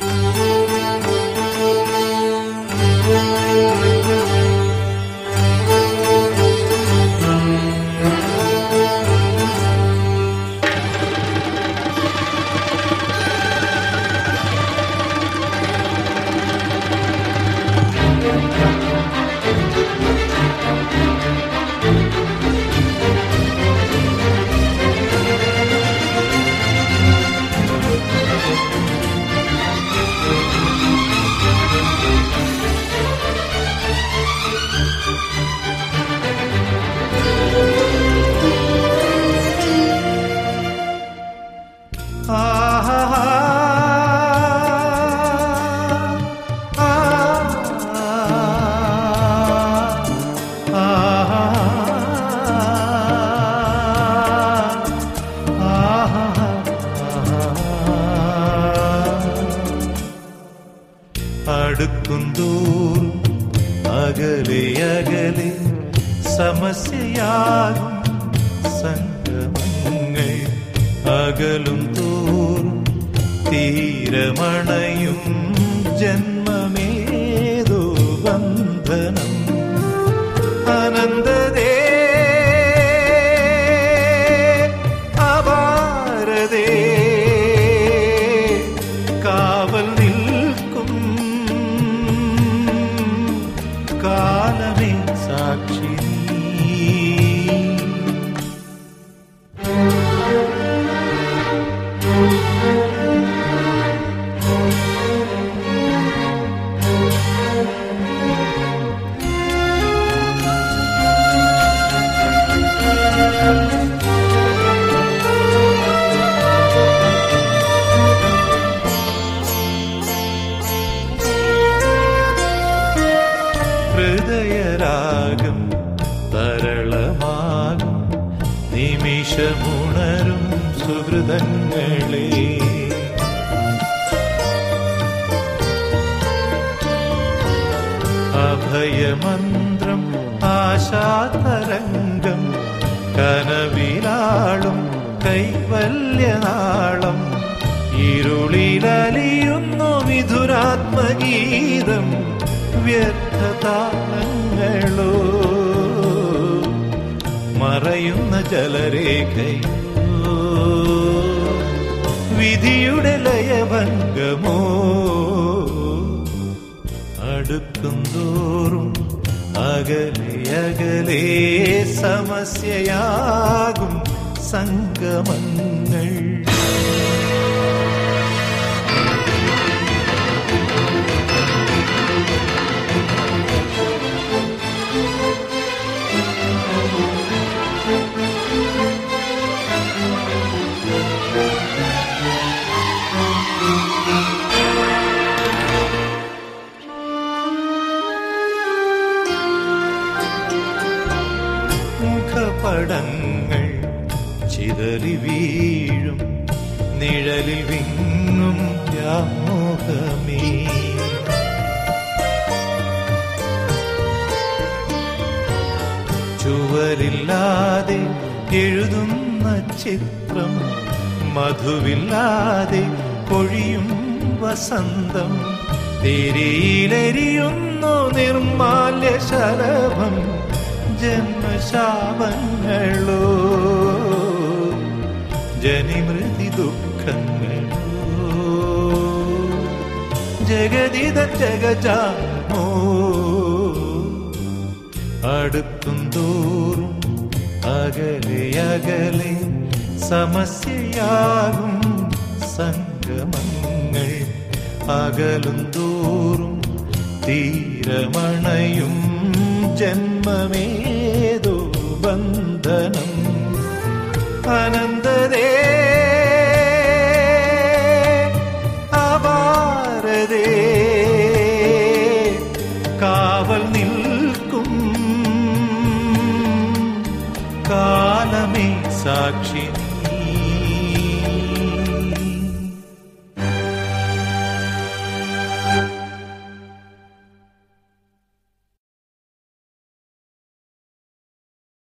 അടുക്കുന്തോറും അകലെ അകലെ സമസ്യയാകും സംഗമങ്ങൾ, അകലും തോറും തീരമണയും ജന്മമേതോ ബന്ധനം. അനന്തതേ അപാരതേ കാവൽ നിൽക്കും കാലമേ സാക്ഷി. ഹൃദയരാഗം തരളമാകും നിമിഷമുണരും സുഹൃതങ്ങളെ, അഭയമന്ത്രം ആശാതരംഗം കനവിലാളും കൈവല്യനാളം, ഇരുളിലലിയുന്നു വിധുരാത്മഗീതം വ്യർത്ഥതാളങ്ങളോ, മറയുന്ന ജലരേഖയോ വിധിയുടെ ലയഭംഗമോ. അടുക്കുന്തോറും അകലെ അകലെ സമസ്യയാകും സംഗമങ്ങൾ. മുഖപടങ്ങൾ ചിതറി വീഴും നിഴലിൽ വിങ്ങും വ്യാമോഹമേ, ചുവരില്ലാതെ എഴുതുന്ന ചിത്രം, മധുവില്ലാതെ പൊഴിയും വസന്തം, തിരിയിലെരിയുന്നു നിർമാല്യ ശലഭം, ജന്മശാപങ്ങളോ ജനിമൃതി ദുഃഖങ്ങളോ, ജഗതിത ജഗജാമോ. അടുക്കുന്തോറും അകലെ അകലെ സമസ്യയാകും സംഗമങ്ങൾ, അകലും തോറും തീരമണയും ജന്മമേതോ ബന്ധനം. അനന്തതേ അപാരതേ കാവൽ നിൽക്കും കാലമേ സാക്ഷി.